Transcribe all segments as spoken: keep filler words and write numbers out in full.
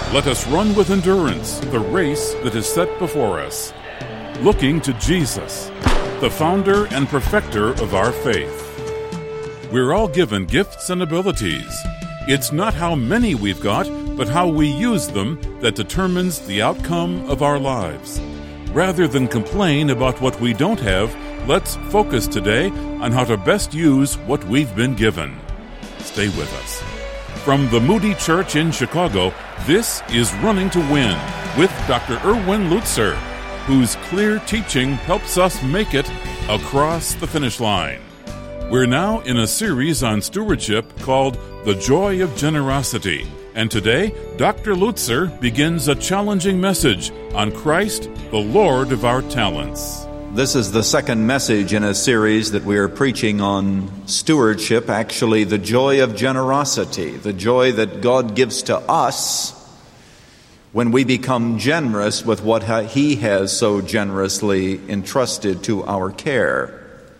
Let us run with endurance the race that is set before us, looking to Jesus, the founder and perfecter of our faith. We're all given gifts and abilities. It's not how many we've got, but how we use them that determines the outcome of our lives. Rather than complain about what we don't have, let's focus today on how to best use what we've been given. Stay with us. From the Moody Church in Chicago, this is Running to Win with Doctor Erwin Lutzer, whose clear teaching helps us make it across the finish line. We're now in a series on stewardship called The Joy of Generosity, and today, Doctor Lutzer begins a challenging message on Christ, the Lord of our talents. This is the second message in a series that we are preaching on stewardship, actually the joy of generosity, the joy that God gives to us when we become generous with what He has so generously entrusted to our care.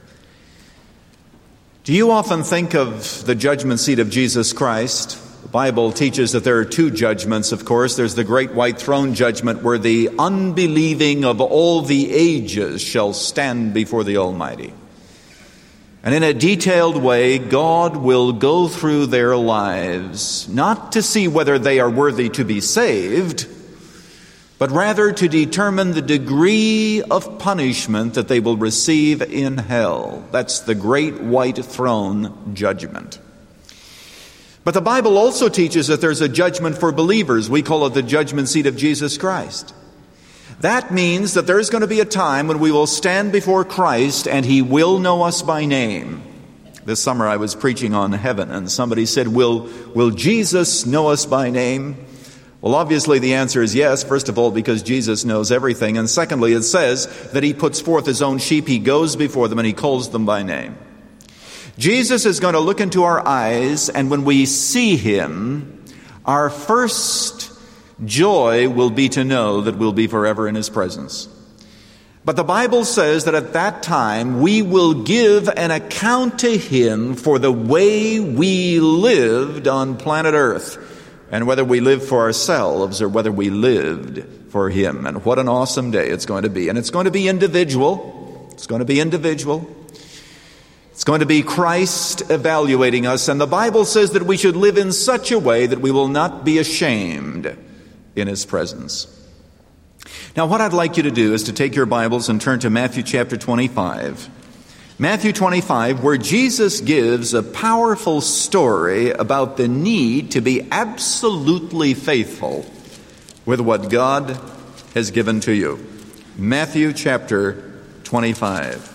Do you often think of the judgment seat of Jesus Christ? The Bible teaches that there are two judgments, of course. There's the great white throne judgment where the unbelieving of all the ages shall stand before the Almighty. And in a detailed way, God will go through their lives, not to see whether they are worthy to be saved, but rather to determine the degree of punishment that they will receive in hell. That's the great white throne judgment. But the Bible also teaches that there's a judgment for believers. We call it the judgment seat of Jesus Christ. That means that there's going to be a time when we will stand before Christ and He will know us by name. This summer I was preaching on heaven and somebody said, will, will Jesus know us by name? Well, obviously the answer is yes, first of all, because Jesus knows everything. And secondly, it says that He puts forth His own sheep. He goes before them and He calls them by name. Jesus is going to look into our eyes, and when we see Him, our first joy will be to know that we'll be forever in His presence. But the Bible says that at that time we will give an account to Him for the way we lived on planet Earth, and whether we lived for ourselves or whether we lived for Him. And what an awesome day it's going to be. And it's going to be individual. It's going to be individual. It's going to be Christ evaluating us. And the Bible says that we should live in such a way that we will not be ashamed in His presence. Now, what I'd like you to do is to take your Bibles and turn to Matthew chapter twenty-five. Matthew twenty-five, where Jesus gives a powerful story about the need to be absolutely faithful with what God has given to you. Matthew chapter twenty-five.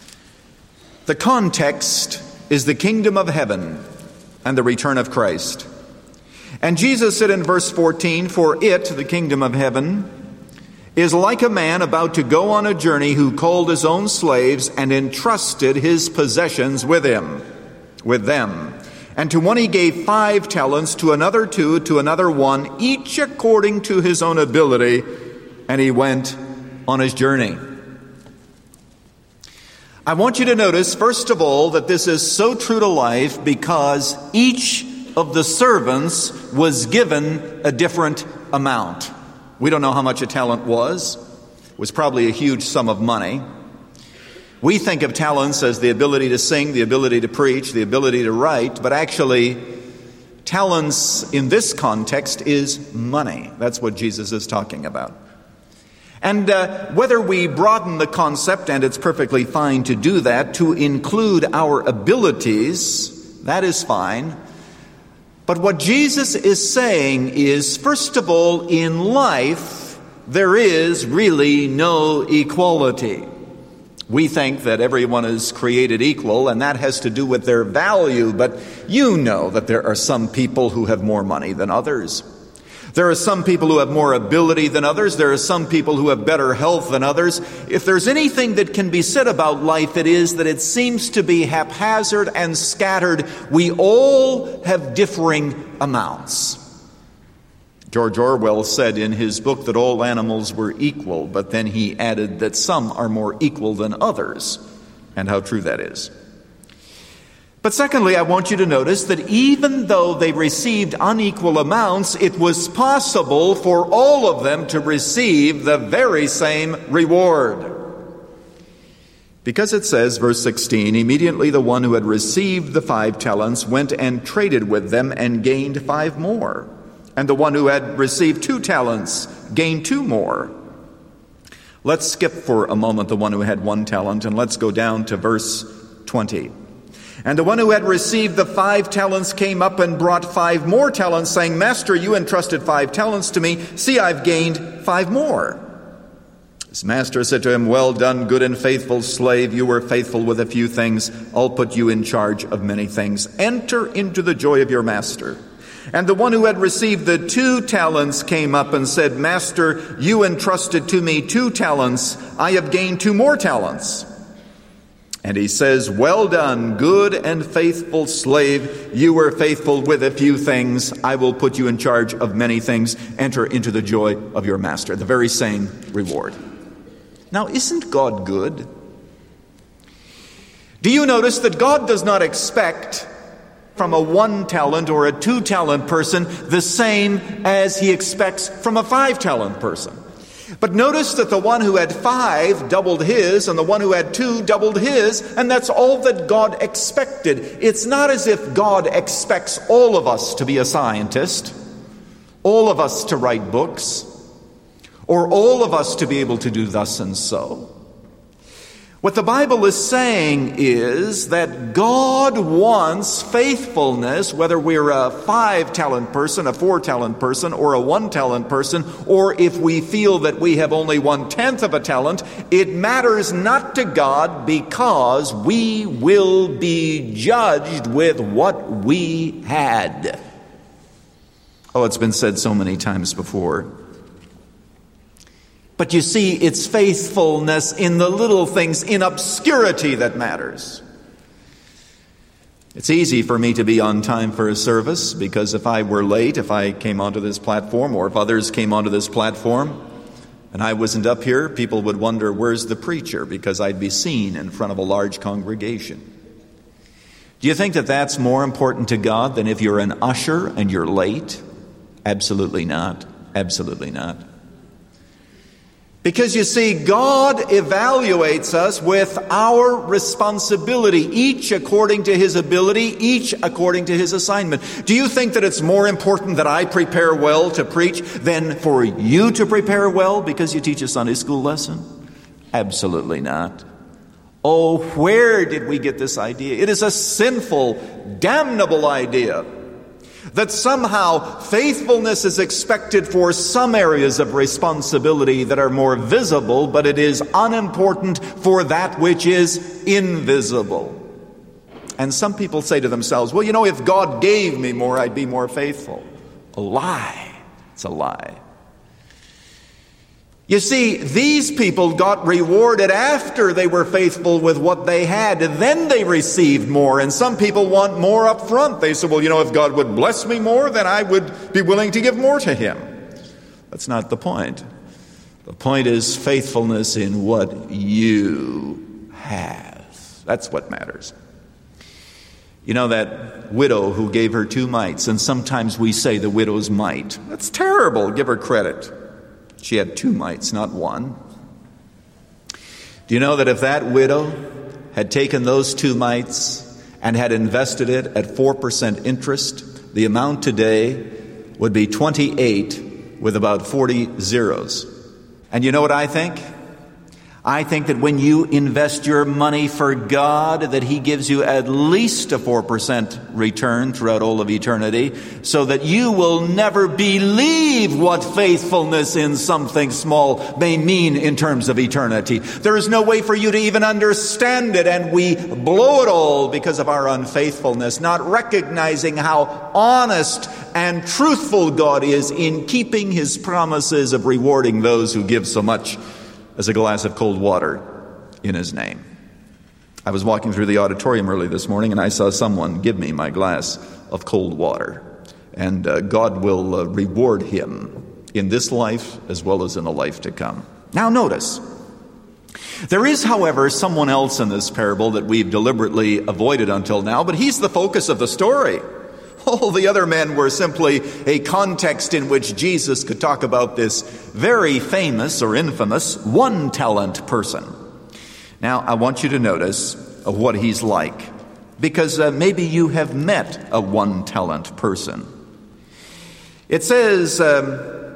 The context is the kingdom of heaven and the return of Christ. And Jesus said in verse fourteen, "For it," the kingdom of heaven, "is like a man about to go on a journey who called his own slaves and entrusted his possessions with him, with them. And to one he gave five talents, to another two, to another one, each according to his own ability, and he went on his journey." I want you to notice, first of all, that this is so true to life because each of the servants was given a different amount. We don't know how much a talent was. It was probably a huge sum of money. We think of talents as the ability to sing, the ability to preach, the ability to write, but actually, talents in this context is money. That's what Jesus is talking about. And uh, whether we broaden the concept, and it's perfectly fine to do that, to include our abilities, that is fine. But what Jesus is saying is, first of all, in life, there is really no equality. We think that everyone is created equal, and that has to do with their value, but you know that there are some people who have more money than others. There are some people who have more ability than others. There are some people who have better health than others. If there's anything that can be said about life, it is that it seems to be haphazard and scattered. We all have differing amounts. George Orwell said in his book that all animals were equal, but then he added that some are more equal than others, and how true that is. But secondly, I want you to notice that even though they received unequal amounts, it was possible for all of them to receive the very same reward. Because it says, verse sixteen, immediately the one who had received the five talents went and traded with them and gained five more. And the one who had received two talents gained two more. Let's skip for a moment the one who had one talent, and let's go down to verse twenty. And the one who had received the five talents came up and brought five more talents, saying, Master, you entrusted five talents to me. See, I've gained five more. His master said to him, Well done, good and faithful slave. You were faithful with a few things. I'll put you in charge of many things. Enter into the joy of your master. And the one who had received the two talents came up and said, Master, you entrusted to me two talents. I have gained two more talents. And he says, Well done, good and faithful slave. You were faithful with a few things. I will put you in charge of many things. Enter into the joy of your master. The very same reward. Now, isn't God good? Do you notice that God does not expect from a one talent or a two talent person the same as he expects from a five talent person? But notice that the one who had five doubled his, and the one who had two doubled his, and that's all that God expected. It's not as if God expects all of us to be a scientist, all of us to write books, or all of us to be able to do thus and so. What the Bible is saying is that God wants faithfulness, whether we're a five-talent person, a four-talent person, or a one-talent person, or if we feel that we have only one-tenth of a talent. It matters not to God, because we will be judged with what we had. Oh, it's been said so many times before. But you see, it's faithfulness in the little things, in obscurity, that matters. It's easy for me to be on time for a service, because if I were late, if I came onto this platform, or if others came onto this platform, and I wasn't up here, people would wonder, where's the preacher? Because I'd be seen in front of a large congregation. Do you think that that's more important to God than if you're an usher and you're late? Absolutely not. Absolutely not. Because you see, God evaluates us with our responsibility, each according to his ability, each according to his assignment. Do you think that it's more important that I prepare well to preach than for you to prepare well because you teach a Sunday school lesson? Absolutely not. Oh, where did we get this idea? It is a sinful, damnable idea that somehow faithfulness is expected for some areas of responsibility that are more visible, but it is unimportant for that which is invisible. And some people say to themselves, well, you know, if God gave me more, I'd be more faithful. A lie. It's a lie. You see, these people got rewarded after they were faithful with what they had, and then they received more. And some people want more up front. They say, well, you know, if God would bless me more, then I would be willing to give more to him. That's not the point. The point is faithfulness in what you have. That's what matters. You know, that widow who gave her two mites, and sometimes we say the widow's mite. That's terrible. Give her credit. She had two mites, not one. Do you know that if that widow had taken those two mites and had invested it at four percent interest, the amount today would be twenty-eight with about forty zeros. And you know what I think? I think that when you invest your money for God, that he gives you at least a four percent return throughout all of eternity, so that you will never believe what faithfulness in something small may mean in terms of eternity. There is no way for you to even understand it, and we blow it all because of our unfaithfulness, not recognizing how honest and truthful God is in keeping his promises of rewarding those who give so much as a glass of cold water in his name. I was walking through the auditorium early this morning, and I saw someone give me my glass of cold water. And uh, God will uh, reward him in this life as well as in the life to come. Now notice, There is, however, someone else in this parable that we've deliberately avoided until now, but he's the focus of the story. All the other men were simply a context in which Jesus could talk about this very famous or infamous one-talent person. Now, I want you to notice what he's like, because uh, maybe you have met a one-talent person. It says, um,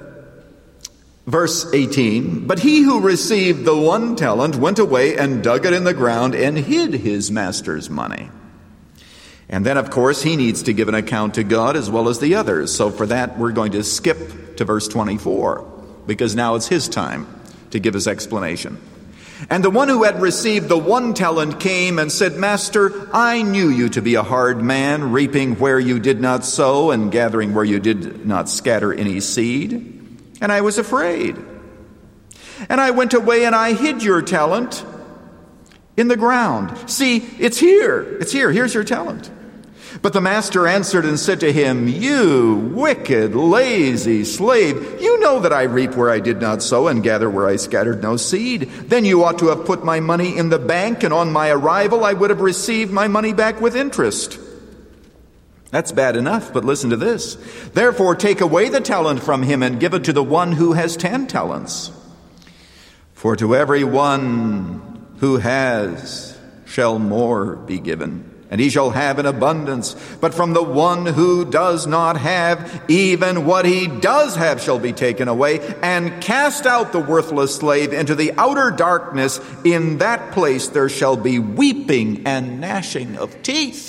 verse eighteen, "But he who received the one talent went away and dug it in the ground and hid his master's money." And then, of course, he needs to give an account to God as well as the others. So for that, we're going to skip to verse twenty-four, because now it's his time to give his explanation. "And the one who had received the one talent came and said, 'Master, I knew you to be a hard man, reaping where you did not sow and gathering where you did not scatter any seed. And I was afraid. And I went away and I hid your talent in the ground. See, it's here. It's here. Here's your talent.' But the master answered and said to him, 'You wicked, lazy slave, you know that I reap where I did not sow and gather where I scattered no seed. Then you ought to have put my money in the bank, and on my arrival I would have received my money back with interest.' That's bad enough, but listen to this. 'Therefore take away the talent from him and give it to the one who has ten talents. For to every one who has shall more be given, and he shall have in abundance. But from the one who does not have, even what he does have shall be taken away. And cast out the worthless slave into the outer darkness. In that place there shall be weeping and gnashing of teeth.'"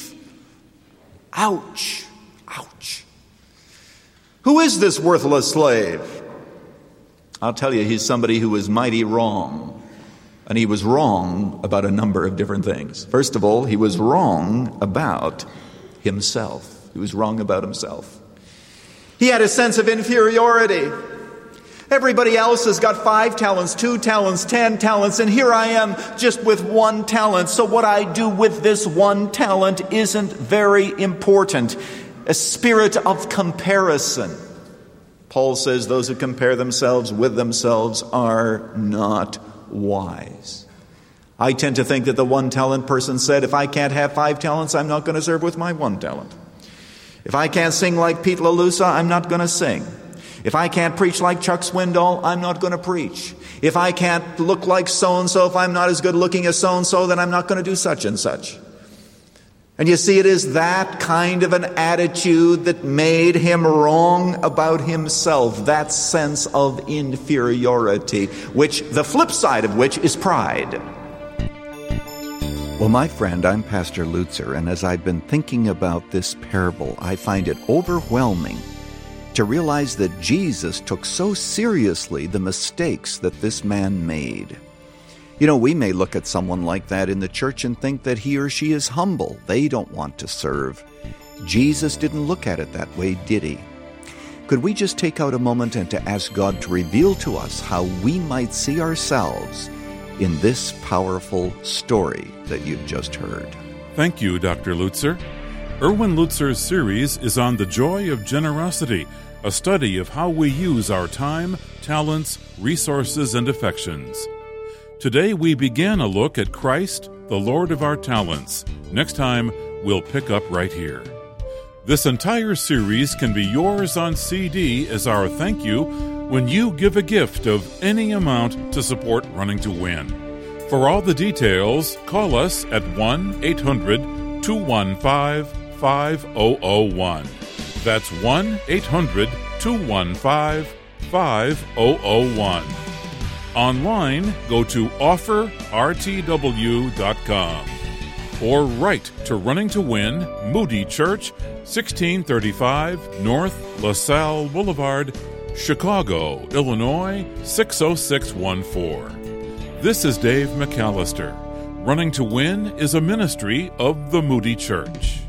Ouch. Ouch. Who is this worthless slave? I'll tell you, he's somebody who was mighty wrong. And he was wrong about a number of different things. First of all, he was wrong about himself. He was wrong about himself. He had a sense of inferiority. Everybody else has got five talents, two talents, ten talents, and here I am just with one talent. So what I do with this one talent isn't very important. A spirit of comparison. Paul says those who compare themselves with themselves are not wise. I tend to think that the one talent person said, if I can't have five talents, I'm not going to serve with my one talent. If I can't sing like Pete LaLusa, I'm not going to sing. If I can't preach like Chuck Swindoll, I'm not going to preach. If I can't look like so-and-so, if I'm not as good looking as so-and-so, then I'm not going to do such and such. And you see, it is that kind of an attitude that made him wrong about himself, that sense of inferiority, which the flip side of which is pride. Well, my friend, I'm Pastor Lutzer, and as I've been thinking about this parable, I find it overwhelming to realize that Jesus took so seriously the mistakes that this man made. You know, we may look at someone like that in the church and think that he or she is humble. They don't want to serve. Jesus didn't look at it that way, did he? Could we just take out a moment and to ask God to reveal to us how we might see ourselves in this powerful story that you've just heard? Thank you, Doctor Lutzer. Erwin Lutzer's series is on the joy of generosity, a study of how we use our time, talents, resources, and affections. Today we began a look at Christ, the Lord of our talents. Next time, we'll pick up right here. This entire series can be yours on C D as our thank you when you give a gift of any amount to support Running to Win. For all the details, call us at one eight hundred two one five five zero zero one. That's one eight hundred two one five five zero zero one. Online, go to offer r t w dot com or write to Running to Win, Moody Church, sixteen thirty-five North LaSalle Boulevard, Chicago, Illinois, six oh six one four. This is Dave McAllister. Running to Win is a ministry of the Moody Church.